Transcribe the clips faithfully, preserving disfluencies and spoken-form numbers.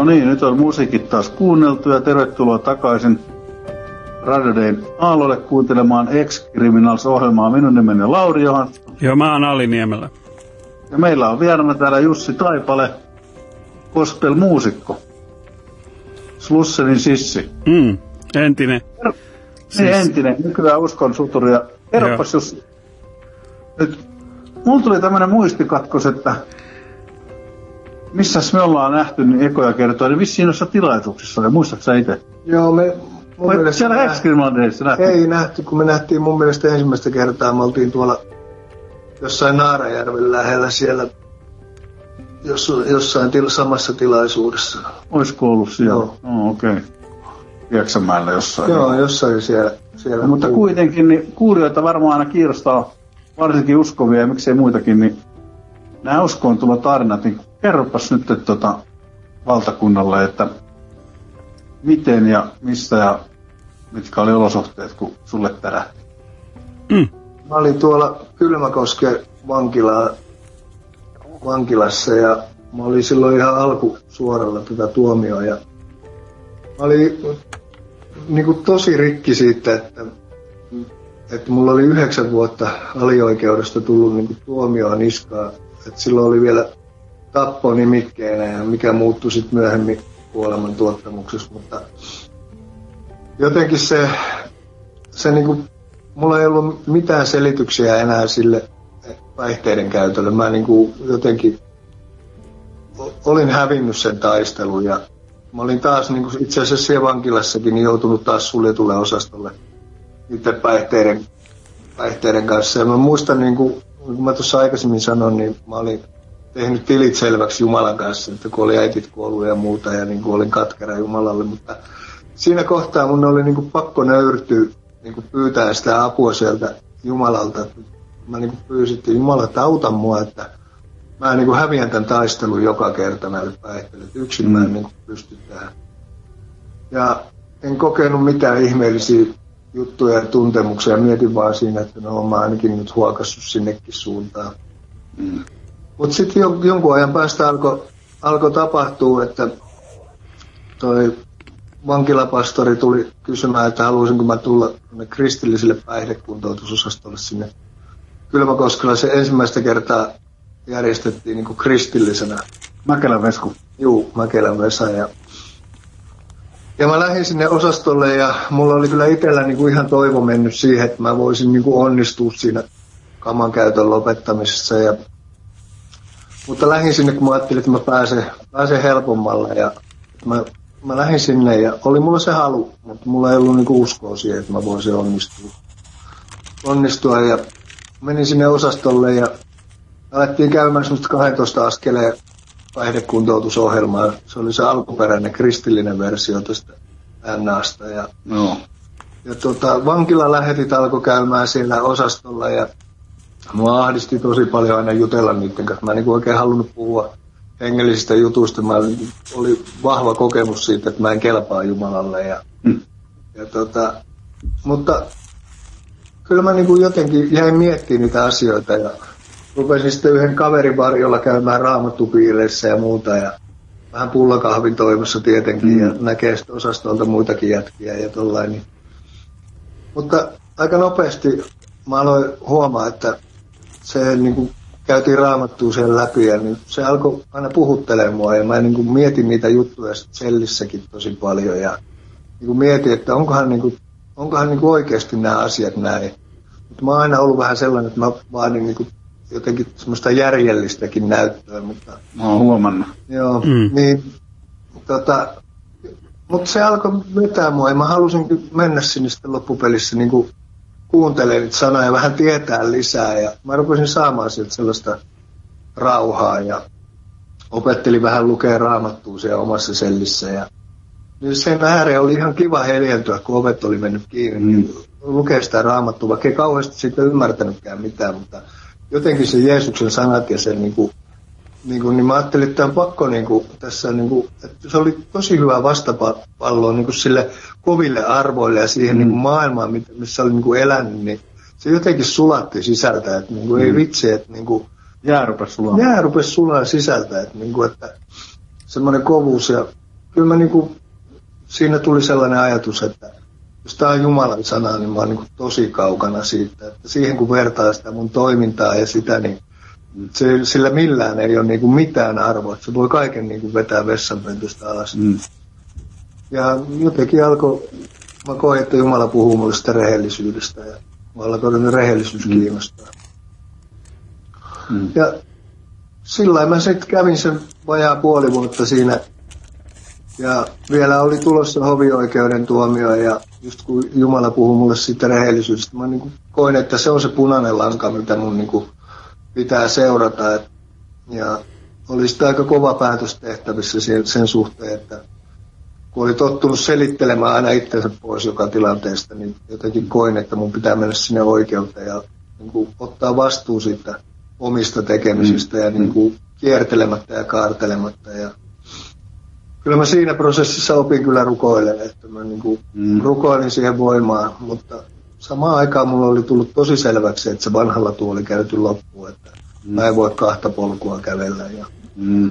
niin, nyt on musiikit taas kuunneltu ja tervetuloa takaisin Radio Dayn aallolle kuuntelemaan Ex-Criminals-ohjelmaa. Minun nimeni on Lauri Johansson. Joo, mä oon Ali Niemelä. Ja meillä on vieraana täällä Jussi Taipale, gospel-muusikko. Slussenin sissi. Mm, entinen. Ker- niin, entinen. Nykyään uskon suturi. Ja kerropas Jussi. Nyt mulla tuli tämmönen muistikatkos, että missäs me ollaan nähty niin ekoja kertoa, niin vissiin noissa tilaisuuksissa oli. Muistatko sä itse? Joo, me mun Vai mielestä... Siellä Ex-Criminalsissa nähty? Ei nähty, kun me nähtiin mun mielestä ensimmäistä kertaa. Me oltiin tuolla jossain Naarajärven lähellä siellä jossain, jossain til, samassa tilaisuudessa. Oisko ollut siellä? Joo. No, okei. Okay. Pieksämäellä jossain. Joo, jossain siellä. siellä no, mutta kuitenkin niin kuulijoita varmaan aina kiinnostaa, varsinkin uskovia ja miksei muitakin, niin nämä uskoon tulla tarinat, niin kerropas nyt että, tota, valtakunnalle, että miten ja mistä ja mitkä oli olosuhteet, kun sulle tärähti. Mm. Mä olin tuolla Kylmäkosken vankilaa, vankilassa ja mä olin silloin ihan alkusuoralla tätä tuomioa ja mä olin niin kuin tosi rikki siitä, että, että mulla oli yhdeksän vuotta alioikeudesta tullut niin kuin tuomioa niskaa, että silloin oli vielä tappo nimikkeenä ja mikä muuttui sitten myöhemmin kuoleman tuottamuksessa, mutta jotenkin se, se niin kuin, mulla ei ollut mitään selityksiä enää sille päihteiden käytölle. Mä niin kuin jotenkin olin hävinnyt sen taistelun ja mä olin taas niin kuin itse asiassa siellä vankilassakin niin joutunut taas suljetulle osastolle niiden päihteiden, päihteiden kanssa. Ja mä muistan, niin kuin, kun mä tuossa aikaisemmin sanoin, niin mä olin tehnyt tilit selväksi Jumalan kanssa, että kun oli äitit kuollut ja muuta ja niin kuin olin katkera Jumalalle, mutta siinä kohtaa mun oli niin kuin pakko nöyrtyä niin kuin pyytää sitä apua sieltä Jumalalta. Mä niin kuin pyysin, että Jumala, että auta mua, että mä niin kuin häviän tämän taistelun joka kerta näille päihteille. Yksin mä en niin kuin pysty tähän. Ja en kokenut mitään ihmeellisiä juttuja ja tuntemuksia. Mietin vaan siinä, että no mä ainakin nyt huokassut sinnekin suuntaan. Mm. Mutta sitten jonkun ajan päästä alkoi alko tapahtua, että toi vankilapastori tuli kysymään, että haluaisinko mä tulla kristilliselle päihdekuntoutusosastolle sinne Kylmäkoskella. Se ensimmäistä kertaa järjestettiin niin kuin kristillisenä. Mäkelän Vesku. Juu, Mäkelän Vesa. Ja, ja mä lähdin sinne osastolle ja mulla oli kyllä itsellä niin kuin ihan toivo mennyt siihen, että mä voisin niin kuin onnistua siinä kaman käytön lopettamisessa. Ja, mutta lähdin sinne, kun mä ajattelin, että mä pääsen, pääsen helpommalla ja mä Mä lähdin sinne ja oli mulla se halu, mutta mulla ei ollut niinku uskoa siihen, että mä voisin onnistua. onnistua ja menin sinne osastolle ja alettiin käymään semmoista kahdentoista askeleen päihdekuntoutusohjelmaa. Se oli se alkuperäinen kristillinen versio tästä N A:sta. Ja, no. ja tota, vankilalähetit alkoi käymään siellä osastolla ja mua ahdisti tosi paljon aina jutella niiden kanssa. Mä en niinku oikein halunnut puhua hengellisistä jutuista. Mä oli vahva kokemus siitä, että mä en kelpaa Jumalalle. Ja, mm. ja tota, mutta kyllä mä niin kuin jotenkin jäin miettimään niitä asioita ja rupesin sitten yhden kaverin varjolla käymään raamattupiireissä ja muuta ja vähän pullakahvin toivossa tietenkin mm. ja näkee sitten osastolta muitakin jätkiä ja tollain. Niin. Mutta aika nopeasti mä aloin huomaa, että se niin kuin käytiin raamattua siellä läpi ja niin se alkoi aina puhuttelemaan mua ja mä niin kuin mietin niitä juttuja sellissäkin tosi paljon ja niin kuin mietin, että onkohan, niin kuin, onkohan niin kuin oikeasti nämä asiat näin. Mutta mä oon aina ollut vähän sellainen, että mä vaadin niin kuin jotenkin semmoista järjellistäkin näyttöä. Mutta, mä oon huomannut. Joo, mm. niin, tota, mutta se alkoi vetää mua ja mä halusin mennä sinne sitten loppupelissä niin kuin kuuntelemaan niitä sanoja ja vähän tietää lisää. Ja mä rupesin saamaan sieltä sellaista rauhaa ja opettelin vähän lukea raamattua siellä omassa sellissä. Ja niin sen ääreen oli ihan kiva heljentyä, kun ovet oli mennyt kiinni. Mm. Niin lukea sitä raamattua, vaikka ei kauheasti siitä ymmärtänytkään mitään, mutta jotenkin se Jeesuksen sanat ja sen niin kuin, niin, kuin, niin mä ajattelin, että on pakko niin kuin, tässä, niin kuin, että se oli tosi hyvä vastapalloa niin kuin sille koville arvoille ja siihen mm. niin kuin maailmaan, missä oli niin kuin elänyt, niin se jotenkin sulatti sisältä, että niin kuin, mm. ei vitsi, että niin kuin, jää rupesi sulaa. Jää rupesi sulaa sisältä, että, niin kuin, että semmoinen kovuus ja kyllä mä niinku, siinä tuli sellainen ajatus, että jos tää on Jumalan sana, niin mä oon niinku tosi kaukana siitä. Että siihen kun vertaa sitä mun toimintaa ja sitä, niin se, sillä millään ei ole niinku mitään arvoa. Että se voi kaiken niinku vetää vessanpöntöstä alas. Mm. Ja jotenkin alkoi, mä koin, että Jumala puhuu mulle sitä rehellisyydestä ja mä alkoin rehellisyys kiinnostaa. Mm. Ja sillä mä sitten kävin sen vajaa puoli vuotta siinä. Ja vielä oli tulossa hovioikeuden tuomio ja just kun Jumala puhui mulle siitä rehellisyydestä, mä niin koin, että se on se punainen lanka, mitä mun niin pitää seurata. Et, ja oli sitä aika kova päätös tehtävissä sen, sen suhteen, että kun oli tottunut selittelemään aina itsensä pois joka tilanteesta, niin jotenkin koin, että mun pitää mennä sinne oikeuteen ja niin kuin, ottaa vastuu siitä omista tekemisistä mm. ja niin kuin, kiertelemättä ja kaartelematta. Ja kyllä mä siinä prosessissa opin kyllä rukoilemaan, että mä niin kuin, mm. rukoilin siihen voimaan, mutta samaan aikaan mulla oli tullut tosi selväksi, että se vanhalla tuo oli käyty loppuun, että mm. mä en voi kahta polkua kävellä. Ja, mm.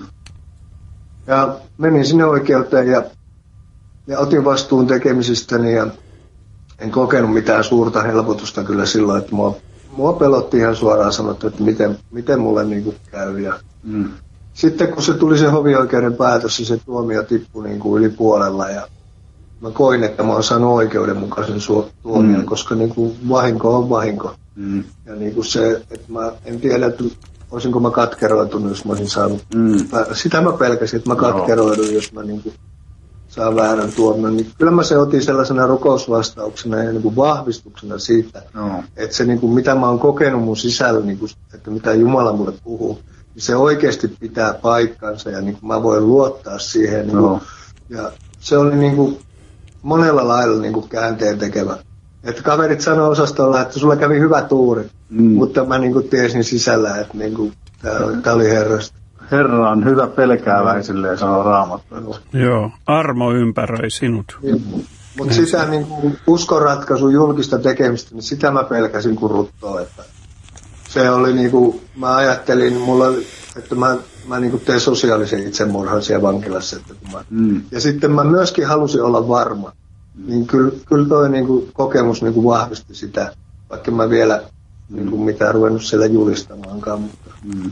ja menin sinne oikeuteen ja Ja otin vastuun tekemisistäni ja en kokenut mitään suurta helpotusta kyllä silloin, että mua, mua pelotti ihan suoraan sanottu, että miten, miten mulle niin kuin käy. Ja mm. sitten kun se tuli se hovioikeuden päätös, se tuomio tippui niin kuin yli puolella ja mä koin, että mä oon saanut oikeudenmukaisen su- tuomion, mm. koska niin kuin vahinko on vahinko. Mm. Ja niin kuin se, että mä en tiedä, että olisinko mä katkeroitunut, jos mä olisin saanut. Mm. Sitä mä pelkäsin, että mä katkeroidun, jos mä niin kuin saa väärän tuomion, niin kyllä mä se otin sellaisena rukousvastauksena ja niin kuin vahvistuksena siitä, no. että se niin kuin, mitä mä oon kokenut mun sisällä, niin kuin, että mitä Jumala mulle puhuu, niin se oikeasti pitää paikkansa ja niin kuin mä voin luottaa siihen. Niin kuin, no. Ja se oli niin kuin, monella lailla niin kuin käänteen tekevä. Että kaverit sanoi osastolla, että sulla kävi hyvä tuuri, mm. mutta mä niin kuin tiesin sisällä, että niin kuin, tää oli Herrasta. Herra on hyvä pelkääväisille ja sanoo Raamattu. Joo, armo ympäröi sinut. Mutta sitä niin kuin uskonratkaisun julkista tekemistä, niin sitä mä pelkäsin kuin ruttoa. Että se oli niin kuin, mä ajattelin, mulla, että mä, mä niin kuin teen sosiaalisen itsemurhan siellä vankilassa. Että kun mä, mm. Ja sitten mä myöskin halusin olla varma. Mm. Niin kyllä, kyllä toi niin kuin kokemus niin kuin vahvisti sitä, vaikka mä vielä mm. niin kuin mitään ruvennut siellä julistamaankaan. Mutta mm.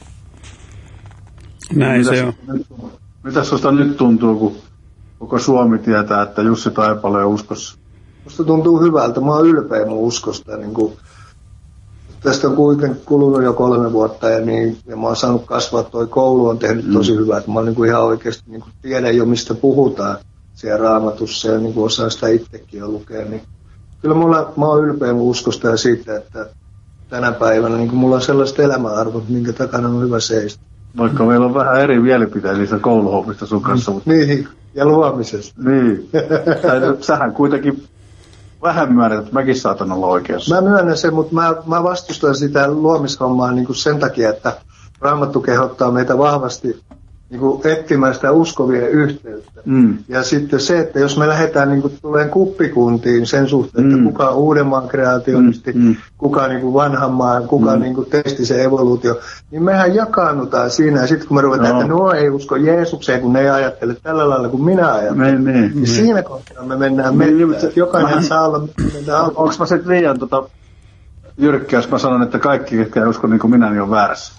Näin mitäs, se on. Mitä susta nyt tuntuu, kun koko Suomi tietää, että Jussi Taipale on uskossa? Musta tuntuu hyvältä. Mä oon ylpeä mun uskosta. Niin kun, tästä on kuitenkin kulunut jo kolme vuotta ja, niin, ja mä oon saanut kasvaa. Toi koulu on tehnyt tosi mm. hyvää. Mä oon niin ihan oikeasti niin tiedän jo, mistä puhutaan siellä Raamatussa ja niin osaan sitä itsekin jo lukea. Niin, kyllä mulla, mä oon ylpeä mun uskosta ja siitä, että tänä päivänä niin mulla on sellaiset elämäarvot, minkä takana on hyvä seistä. Vaikka meillä on vähän eri mielipiteitä niistä kouluhommista sun kanssa. Mutta niin, ja luomisesta. Niin. Sähän kuitenkin vähän myönnät, että mäkin saatan olla oikeassa. Mä myönnän sen, mutta mä, mä vastustan sitä luomishommaa niin kuin sen takia, että Raamattu kehottaa meitä vahvasti niin kuin etsimään sitä uskovien yhteyttä. Mm. Ja sitten se, että jos me lähdetään niin kuin tuleen kuppikuntiin sen suhteen, mm. että kuka on Uudenmaan kreationisti, mm. kuka niin kuin vanhan maan, kuka mm. niin kuin testi se evoluutio, niin mehän jakaannutaan siinä. Ja sitten kun me ruvetaan, no. että no ei usko Jeesukseen, kun ne ei ajattele tällä lailla kuin minä ajattelen. Me, me, niin me. Siinä kohtaa me mennään me, mettään. Jokainen mä, saa olla... Onko mä sitten liian tota, jyrkkä, jos mä sanon, että kaikki, jotka ei usko niin kuin minä, niin on väärässä?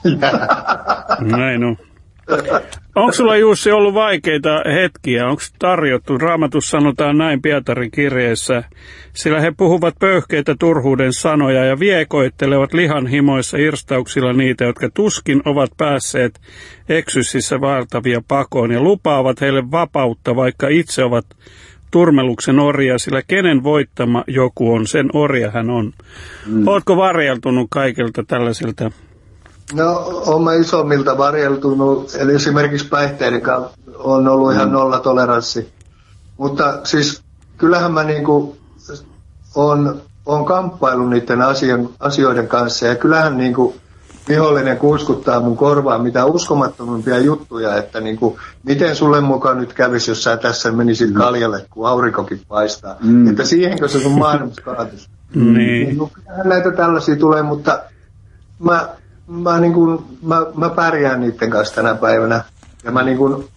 Näin on. Onko sulla, Jussi, ollut vaikeita hetkiä? Onko tarjottu? Raamatussa sanotaan näin Pietarin kirjeessä, sillä he puhuvat pöyhkeitä turhuuden sanoja ja viekoittelevat lihanhimoissa irstauksilla niitä, jotka tuskin ovat päässeet eksyssissä vaartavia pakoon ja lupaavat heille vapautta, vaikka itse ovat turmeluksen orja, sillä kenen voittama joku on, sen orja hän on. Mm. Ootko varjeltunut kaikilta tällaisilta? No, olen mä isommilta varjeltunut, eli esimerkiksi päihteiden kanssa on ollut ihan nollatoleranssi. Mutta siis kyllähän mä niinku on, on kamppailu niiden asian, asioiden kanssa ja kyllähän niinku vihollinen kuiskuttaa mun korvaan mitä uskomattomimpia juttuja, että niinku, miten sulle mukaan nyt kävisi, jos sä tässä menisit kaljalle, kun aurinkokin paistaa. Mm. Että siihenkö se sun maailmassa kaatus. Mm. Niin. No, kyllähän näitä tällaisia tulee, mutta mä... Mä, niin kuin, mä, mä pärjään niiden kanssa tänä päivänä ja mä niin kuin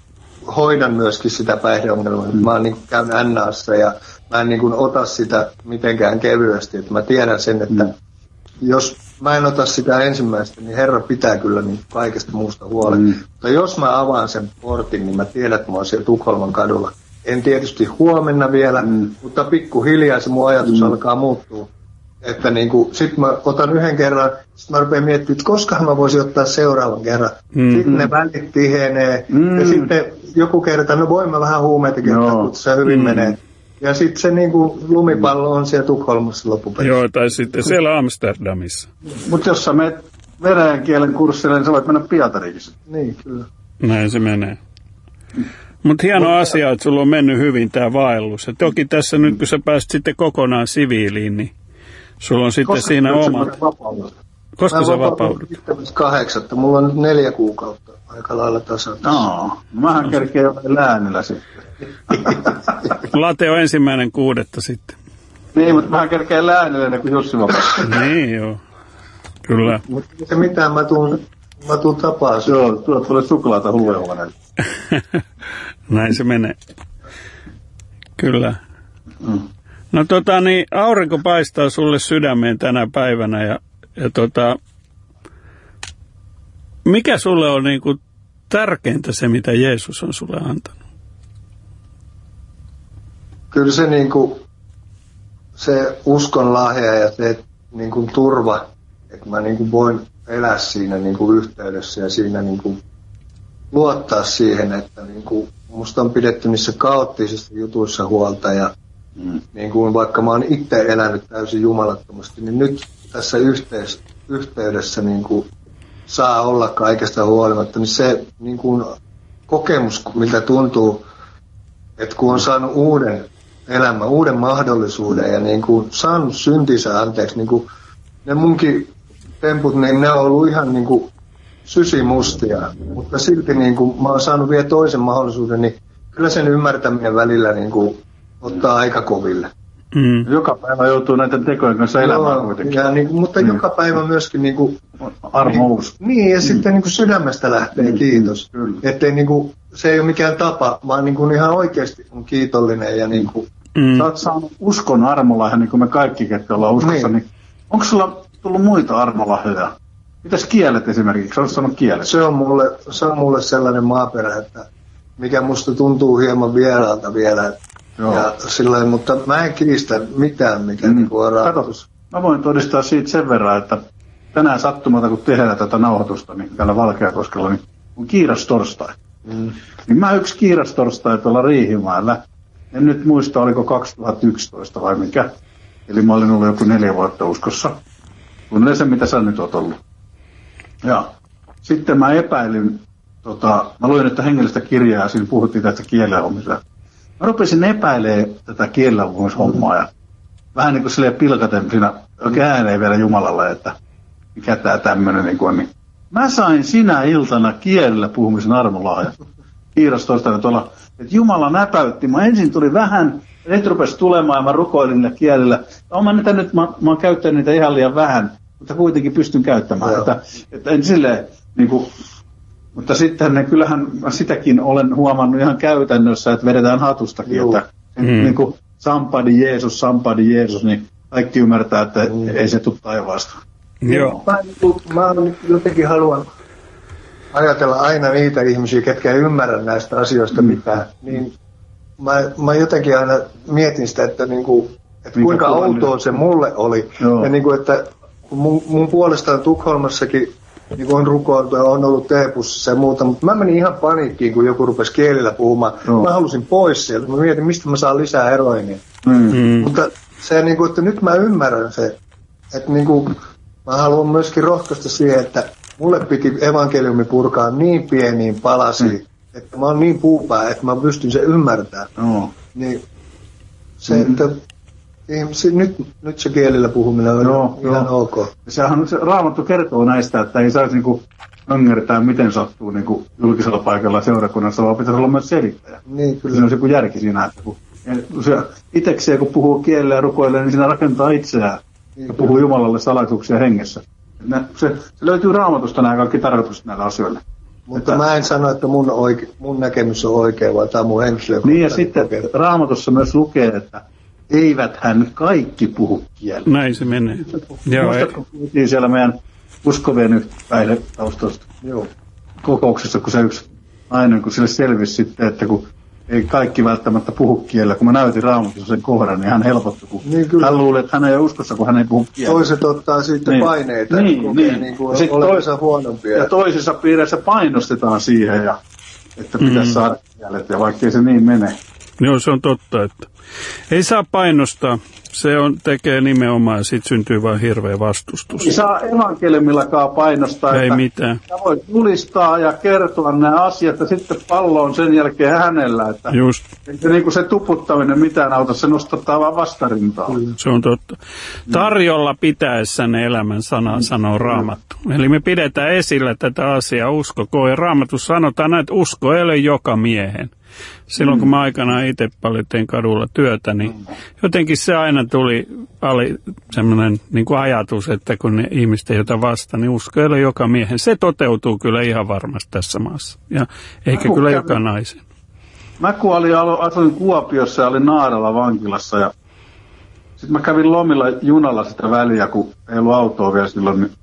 hoidan myöskin sitä päihdeongelmaa. Mm. Mä niin käyn N A:ssa ja mä en niin kuin ota sitä mitenkään kevyesti. Että mä tiedän sen, että mm. jos mä en ota sitä ensimmäistä, niin Herra pitää kyllä niin kaikesta muusta huolen. Mm. Mutta jos mä avaan sen portin, niin mä tiedän, että mä oon siellä Tukholman kadulla. En tietysti huomenna vielä, mm. mutta pikkuhiljaa se mun ajatus mm. alkaa muuttua. Että niinku, sit mä otan yhden kerran, sit mä rupean miettimään, että koskahan mä voisin ottaa seuraavan kerran. Mm-hmm. Sitten ne välit tihenee, mm-hmm. ja sitten joku kerta, no voin mä vähän huumeitakin, no. kun se hyvin mm-hmm. menee. Ja sitten se niinku lumipallo on siellä Tukholmassa loppupeleissä. Joo, tai sitten siellä Amsterdamissa. Mutta jos sä menet venäjän kielen kurssille, niin sä voit mennä Pietariinkin. Niin, kyllä. Näin se menee. Mutta hieno Mut, asia, että sulla on mennyt hyvin tämä vaellus. Ja toki tässä nyt, kun sä pääsit sitten kokonaan siviiliin, niin sulla on sitten koska siinä omat. Koska mä sä vapaudut? kahdeksatta. Mulla on nyt neljä kuukautta aika lailla tasan. No, mähän kerkeen jo läänillä sitten. Late on ensimmäinen kuudetta sitten. Niin, mutta mähän kerkeen läänillä ennen kuin Jussi vapaudut. Niin, joo. Kyllä. Mutta se mitään, mä tuun, mä tuun tapaa. Joo, tuolla tulee suklaata hullujovainen. Näin se menee. Kyllä. Mm. No tota niin, aurinko paistaa sulle sydämeen tänä päivänä ja, ja tota, mikä sulle on niinku tärkeintä se, mitä Jeesus on sulle antanut? Kyllä se niinku, se uskon lahja ja se niinku turva, että mä niinku voin elää siinä niinku yhteydessä ja siinä niinku luottaa siihen, että niinku musta on pidetty niissä kaoottisissa jutuissa huolta ja mm. niin kuin vaikka mä oon itse elänyt täysin jumalattomasti, niin nyt tässä yhteys, yhteydessä niin kuin saa olla kaikesta huolimatta, niin se niin kuin kokemus, miltä tuntuu, että kun on saanut uuden elämän, uuden mahdollisuuden ja niin kuin saanut syntinsä anteeksi, niin kuin ne munkin temput, niin ne on ollut ihan niin kuin sysimustia, mutta silti niin kuin mä oon saanut vielä toisen mahdollisuuden, niin kyllä sen ymmärtäminen välillä niin kuin ottaa aika koville. Mm. Joka päivä joutuu näiden tekojen kanssa elämään no, kuitenkin. Ja niin, mutta mm. joka päivä myöskin niin kuin, armous. Niin, niin ja mm. sitten niin kuin sydämestä lähtee mm. kiitos. Mm. Ettei niin kuin, se ei ole mikään tapa, vaan niin kuin ihan oikeasti on kiitollinen. Ja niin kuin, mm. Sä oot saanut uskon armolahja, niin kuin me kaikki, ketkä ollaan uskossa. Niin. Niin, onko sulla tullut muita armolahjoja? Mitäs kielet esimerkiksi? Oletko sanonut kielet? Se on mulle, se on mulle sellainen maaperä, että mikä musta tuntuu hieman vieraalta vielä. Ja sillain, mutta mä en kiistä mitään, mikä mm. niinku on rahoitus. Mä voin todistaa siitä sen verran, että tänään sattumalta, kun tehdään tätä nauhoitusta, niin täällä Valkeakoskella, niin on kiirastorstai. Mm. Niin mä yksi kiirastorstai tuolla Riihimäellä. En nyt muista, oliko kaksituhattayksitoista vai mikä. Eli mä olin ollut joku neljä vuotta uskossa. Kuunnelleen sen, mitä sä nyt oot ollut. Ja sitten mä epäilin, tota, mä luin, että hengellistä kirjaa, siinä puhuttiin tästä kielenomisesta. Mä rupesin epäilemään tätä kielenomisehommaa ja vähän niin kuin silleen pilkaten siinä oikein ääneen vielä Jumalalle, että mikä tää tämmönen niin on. Niin mä sain sinä iltana kielellä puhumisen armolahjan. Kiirastoista tuolla, että Jumala näpäytti. Mä ensin tuli vähän, ja nyt rupesi tulemaan ja mä rukoilin niillä kielillä. No, mä, niitä nyt, mä, mä oon käyttänyt niitä ihan liian vähän, mutta kuitenkin pystyn käyttämään. Että, että en silleen, niin kuin, mutta sitten ne, kyllähän sitäkin olen huomannut ihan käytännössä, että vedetään hatustakin, Joo. että mm. niin kuin sampadi Jeesus, sampadi Jeesus, niin kaikki ymmärtää, että mm. ei se tule taivaasta. Joo. Mä, mä jotenkin haluan ajatella aina niitä ihmisiä, ketkä ei ymmärrä näistä asioista mm. mitään. Niin mä, mä jotenkin aina mietin sitä, että, niinku, että kuinka outoa se mulle oli. Joo. Ja niinku, että mun, mun puolestaan Tukholmassakin niin on rukoiltu ja on ollut teepussissa ja muuta, mutta mä menin ihan paniikkiin, kun joku rupesi kielillä puhumaan. No. Mä halusin pois sieltä. Mä mietin, mistä mä saan lisää eroinia. Mm. Mutta se, niin kuin, että nyt mä ymmärrän se, että niin kuin, mä haluan myöskin rohkaista siihen, että mulle piti evankeliumi purkaa niin pieniin palasiin, mm. että mä oon niin puupää, että mä pystyn sen ymmärtämään. No. Niin se, mm. että Nyt, nyt se kielillä puhuminen on joo, ihan joo. ok. Sehän se Raamattu kertoo näistä, että ei saisi niinku ymmärtää, miten sattuu niinku julkisella paikalla seurakunnassa, vaan pitäisi olla myös selittäjä. Niin, kyllä. Se on joku järki siinä, että kun itsekseen kun puhuu kielellä ja rukoilee, niin siinä rakentaa itseään niin, ja puhuu kyllä. Jumalalle salaisuuksia hengessä. Ne, se, se löytyy Raamatusta nämä kaikki tarkoitukset näillä asioilla. Mutta että, mä en sano, että mun, oike, mun näkemys on oikea, vaan tämä on mun henkilökohtainen. Niin ja sitten kokemus. Raamatussa myös lukee, että eiväthän kaikki puhu kieltä. Näin se menee. Muistatko, kun puhuttiin siellä meidän uskovien päihdetaustasta kokouksessa, kun se yksi nainen, kun sille selvisi sitten, että kun ei kaikki välttämättä puhu kielellä. Kun mä näytin Raamatussa sen kohdan, niin hän helpottui, kun niin hän luuli, että hän ei ole uskossa, kun hän ei puhu kielellä. Toiset ottaa sitten niin. paineita niin, ja kokee niin. niin kuin olevansa huonompia. Ja toisissa piireissä painostetaan siihen, ja, että pitäisi mm. saada kielet, ja vaikkei se niin mene. Joo, se on totta, että ei saa painostaa. Se on, tekee nimenomaan ja siitä syntyy vain hirveä vastustus. Ei saa evankeliumillakaan painostaa. Ei että mitään. Sä voit julistaa ja kertoa nämä asiat ja sitten pallo on sen jälkeen hänellä. Että just. Eikä niin kuin se tuputtaminen mitään auta, se nostattaa vaan vastarintaa. Se on totta. Tarjolla pitäessä ne elämän sana sanoo Raamattu. Eli me pidetään esillä tätä asiaa uskoko. Ja Raamatussa sanotaan, että usko ei ole joka miehen. Silloin kun mä aikanaan itse paljon tein kadulla työtä, niin jotenkin se aina tuli semmoinen niin kuin ajatus, että kun ne ihmiset ei jota vasta, niin usko ei ole joka miehen. Se toteutuu kyllä ihan varmasti tässä maassa. Ja eikä kyllä kävin, joka naisen. Mä kun olin, asuin Kuopiossa ja olin Naaralla vankilassa ja sitten mä kävin lomilla junalla sitä väliä, kun ei ollut autoa vielä silloin, niin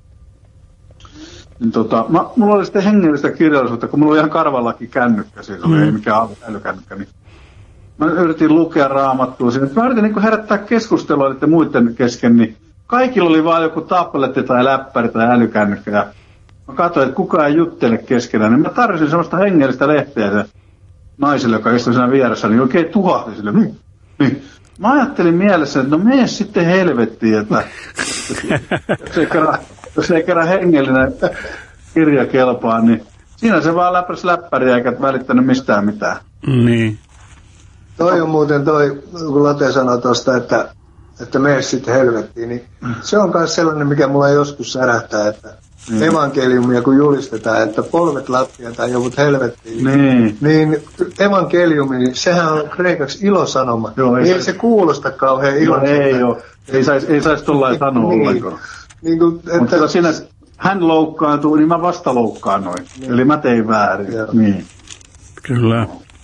Niin tota, mä, mulla oli sitten hengellistä kirjallisuutta, kun mulla oli ihan karvallakin kännykkä, siis oli mm. ei mikään älykännykkä, niin mä yritin lukea Raamattua siinä. Mä yritin niin herättää keskustelua niiden muiden kesken, niin kaikilla oli vaan joku tabletti tai läppäri tai älykännykkä. Ja mä katsoin, että kukaan ei juttele keskenään, niin mä tarjosin semmoista hengellistä lehteä se naiselle, joka istui siinä vieressä, niin oikein tuhahti sille. Niin, niin. Mä ajattelin mielessä, että no mene sitten helvettiin, että jos ei kerran, jos ei kerran hengellinen kirja kelpaa, niin siinä se vaan läppäsi läppäriä eikä välittänyt mistään mitään. Niin. Toi on muuten toi, kun Late sanoi tuosta, että, että mene sitten helvettiin, niin se on myös sellainen, mikä mulla joskus särähtää, että mm. evankeliumia kun julistetaan, että polvet lattia tai joudut helvettiin, niin. niin evankeliumi, niin sehän on kreikaksi ilosanoma. Joo, ei, ei se kuulosta kauhean iloiselta. Ei ole, ei saisi ei sais tuollain sanoa niin. ollenkaan. Niin kuin, että mutta siinä hän loukkaantuu, niin mä vasta loukkaannoin. Niin. Eli mä tein väärin. Niin. Kyllä.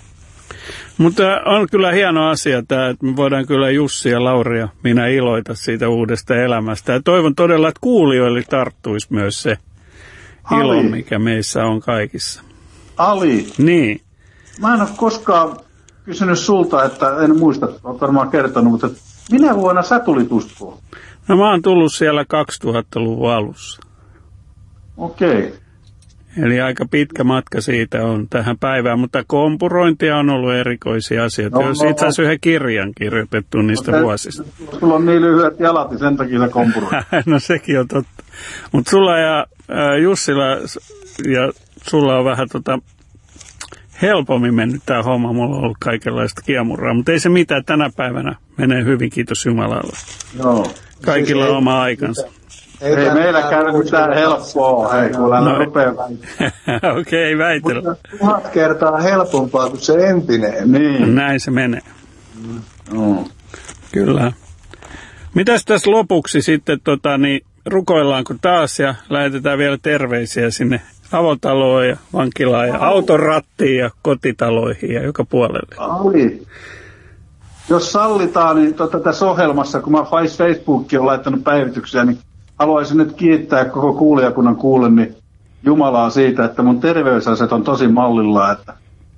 Mutta on kyllä hieno asia tämä, että me voidaan kyllä Jussi ja Lauri ja minä iloita siitä uudesta elämästä. Ja toivon todella, että kuulijoille tarttuisi myös se Ali. ilo, mikä meissä on kaikissa. Ali. Niin. Mä en ole koskaan kysynyt sulta, että en muista, olet varmaan kertonut, mutta minä vuonna sä tulit uskoon? No mä oon tullut siellä kaksituhattaluvun alussa. Okei. Okay. Eli aika pitkä matka siitä on tähän päivään, mutta kompurointia on ollut erikoisia asioita. No, Jos no, itse asiassa yhden kirjan kirjoitettu niistä no, vuosista. Sulla on niin lyhyet jalat, niin sen takia sä kompuroit. No sekin on totta. Mutta sulla ja äh, Jussilla ja sulla on vähän tota helpommin mennyt tämä homma. Mulla on ollut kaikenlaista kiemuraa, mutta ei se mitään. Tänä päivänä menee hyvin, kiitos Jumalalle. Joo. Kaikilla siis on oma aikansa. Ei, ei meillä käy mitään helppoa, hei, kun älä no. rupeaa väitellä. Okei, okay, väitellä. Mutta tuhat kertaa helpompaa kuin se entinen. Niin. Näin se menee. Mm. Kyllä. Mitäs tässä lopuksi sitten, tota, niin rukoillaanko taas ja lähetetään vielä terveisiä sinne avotaloon ja vankilaan ja auton rattiin ja kotitaloihin ja joka puolelle. Ali. Jos sallitaan, niin tota, tässä ohjelmassa, kun mä Facebookiin on laittanut päivityksiä, niin haluaisin nyt kiittää koko kuulijakunnan kuulen niin Jumalaa siitä, että mun terveysaset on tosi mallilla, että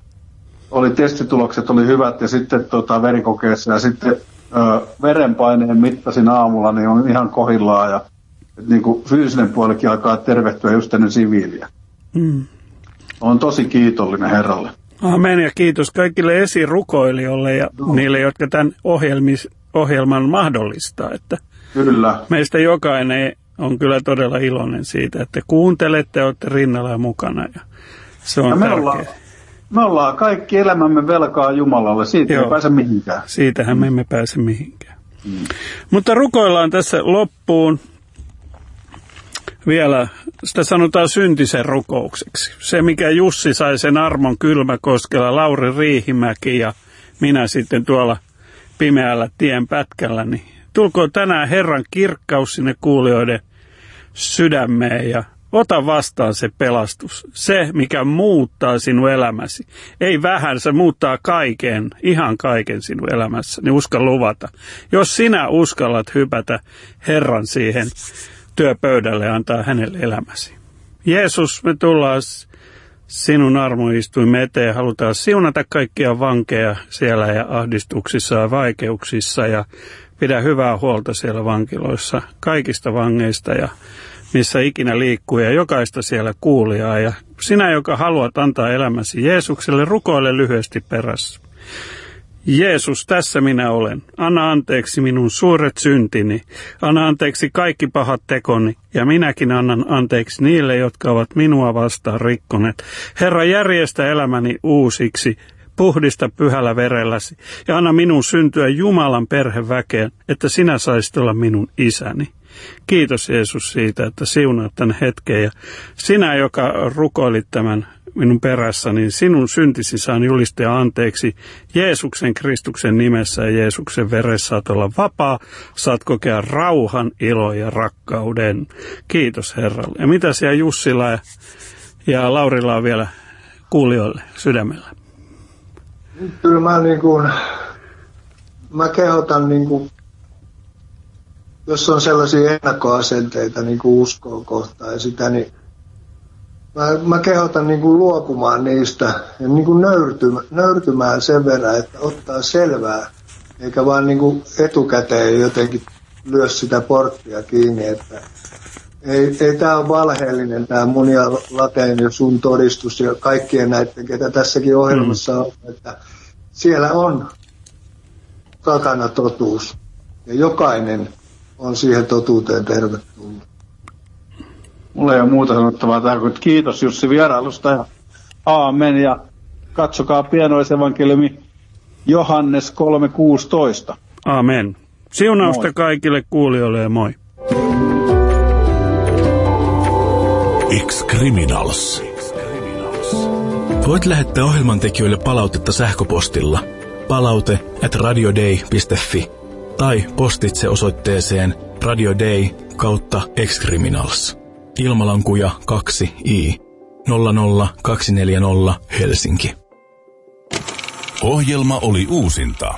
oli testitulokset oli hyvät ja sitten tota, verikokeessa ja sitten ö, verenpaineen mittasin aamulla, niin on ihan kohillaan ja et, niin kuin fyysinen puolikin alkaa tervehtyä just ennen siviiliä. Mm. Olen tosi kiitollinen Herralle. Amen ja kiitos kaikille esirukoilijoille ja no. niille, jotka tämän ohjelmis, ohjelman mahdollistaa. Että kyllä. Meistä jokainen on kyllä todella iloinen siitä, että kuuntelette ja olette rinnalla ja mukana. Ja se on ja me tärkeää. Ollaan, me ollaan kaikki elämämme velkaa Jumalalle. Siitä Joo. ei pääse mihinkään. Siitähän me emme pääse mihinkään. Mm. Mutta rukoillaan tässä loppuun. Vielä sitä sanotaan syntisen rukoukseksi. Se, mikä Jussi sai sen Armon Kylmäkoskella, Lauri Riihimäki ja minä sitten tuolla pimeällä tien pätkällä, niin tulkoon tänään Herran kirkkaus sinne kuulijoiden sydämeen ja Ota vastaan se pelastus, se mikä muuttaa sinun elämäsi. Ei vähän, se muuttaa kaiken, ihan kaiken sinun elämässä, niin uskalla luvata. Jos sinä uskallat hypätä Herran siihen työpöydälle ja antaa hänelle elämäsi. Jeesus, me tullaan sinun armoistuimme eteen, halutaan siunata kaikkia vankeja siellä ja ahdistuksissa ja vaikeuksissa ja pidä hyvää huolta siellä vankiloissa kaikista vangeista ja missä ikinä liikkuu ja jokaista siellä kuulijaa. Ja sinä, joka haluat antaa elämäsi Jeesukselle, rukoile lyhyesti perässä. Jeesus, tässä minä olen. Anna anteeksi minun suuret syntini. Anna anteeksi kaikki pahat tekoni. Ja minäkin annan anteeksi niille, jotka ovat minua vastaan rikkoneet. Herra, järjestä elämäni uusiksi. Puhdista pyhällä verelläsi. Ja anna minun syntyä Jumalan perheväkeen, että sinä saisit olla minun isäni. Kiitos Jeesus siitä, että siunaat tämän hetken. Ja sinä, joka rukoilit tämän minun perässä, niin sinun syntisi saan julistaa anteeksi Jeesuksen Kristuksen nimessä ja Jeesuksen veressä saat olla vapaa, saat kokea rauhan, ilo ja rakkauden. Kiitos Herralle. Ja mitä siellä Jussilla ja, ja Laurilla on vielä kuulijoille sydämellä? Kyllä mä, niin kuin, mä kehotan, niin kuin, jos on sellaisia ennakkoasenteita niin kuin uskoa kohtaan ja sitä, niin Mä, mä kehotan niin kuin luopumaan niistä ja niin kuin nöyrtymään, nöyrtymään sen verran, että ottaa selvää, eikä vaan niin kuin etukäteen jotenkin lyö sitä porttia kiinni, että ei, ei tämä ole valheellinen, tämä mun ja Lateen ja sun todistus ja kaikkien näiden, ketä tässäkin ohjelmassa on, että siellä on takana totuus ja jokainen on siihen totuuteen tervetullut. Mulla ei ole muuta sanottavaa tähän kuin kiitos Jussi vierailusta ja aamen. Ja katsokaa pienoisevankeliumi Johannes kolme kuusitoista. Aamen. Siunausta moi kaikille kuulijoille ja moi. Ex-Criminals. Voit lähettää ohjelmantekijöille palautetta sähköpostilla palaute at radiodei piste fi tai postitse osoitteeseen radiodei kautta Ex-Criminals. Ilmalankuja kaksi I nolla nolla kaksi neljä nolla Helsinki. Ohjelma oli uusinta.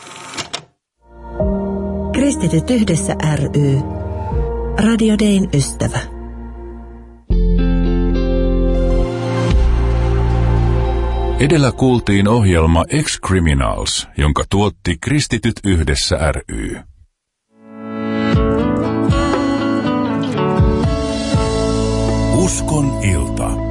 Kristityt yhdessä ry. Radio Dayn ystävä. Edellä kuultiin ohjelma Ex-Criminals, jonka tuotti Kristityt yhdessä ry. Uskon ilta.